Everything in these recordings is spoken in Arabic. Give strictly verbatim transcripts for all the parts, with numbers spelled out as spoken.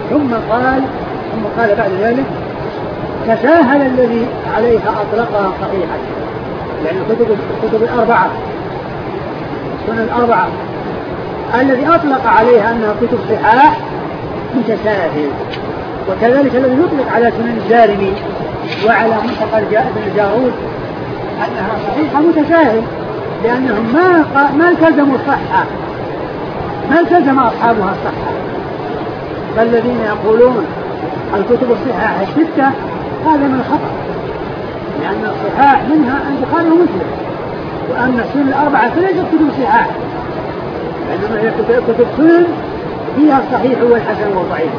ثم قال ثم قال بعد ذلك تساهل الذي عليها أطلقها صحيحا، يعني الكتب الكتب الأربعة السنن الأربعة الذي أطلق عليها أنها كتب صحاح متساهل، وكذلك الذي يطلق على سنن الدارمي وعلى منطقة ابن الجارود أنها صحيحة متساهل، لأنهم ما ما التزموا الصحة، ما التزم أصحابها الصحة. فالذين يقولون الكتب الصحاح الستة هذا من الخطأ، لأن الصحاح منها البخاري ومسلم، وأما السنن الأربعة فليست كتب صحاح، إنما هي كتب سنن فيها الصحيح والحسن والضعيف.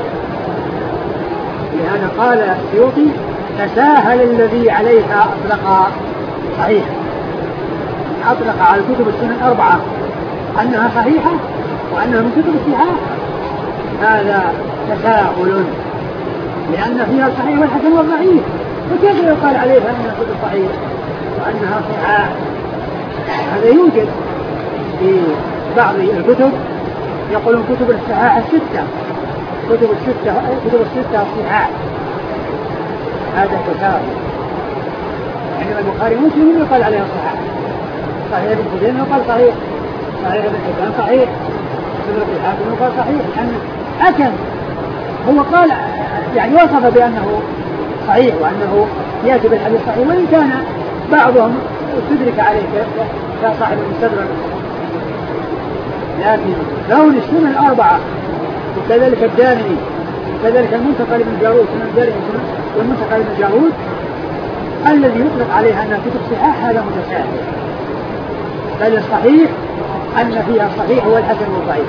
لهذا قال السيوطي تساهل الذي عليها أطلق صحيح، أطلق على الكتب السنن الأربعة أنها صحيحة وأنها من كتب الصحاح، هذا تساهل لأن فيها الصحيح والحسن والضعيف، وكيف يقال عليها أنها كتب صحيح وأنها صحاح؟ هذا يوجد في بعض الكتب يقولون كتب الصحاح الستة، كتب الستة كتب الستة الصحاح، هذا تساهل. يعني البخاري ومسلم يقال عليها صحاح، صحيح ابن خزيمة يقال صحيح، صحيح ابن حبان صحيح، سنن الحاكم يقال صحيح، لأن حكم هو قال يعني وصف بأنه صحيح وأنه يأتي بالحديث صحيح، وإن كان بعضهم استدرك عليه كصاحب المستدرك، لكن كون السنن الأربعة وكذلك الدارمي وكذلك المنتقى لابن جارود سنن الدارمي والمنتقى لابن جارود الذي يطلق عليها أنها كتب صحاح هذا متساهل، بل الصحيح أن فيها الصحيح والحسن والضعيف.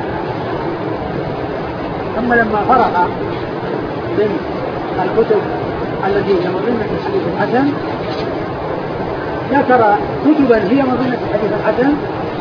ثم لما فرق بين الكتب التي هي مظنة الحديث الحسن ذكر كتبا هي مظنة الحديث الحسن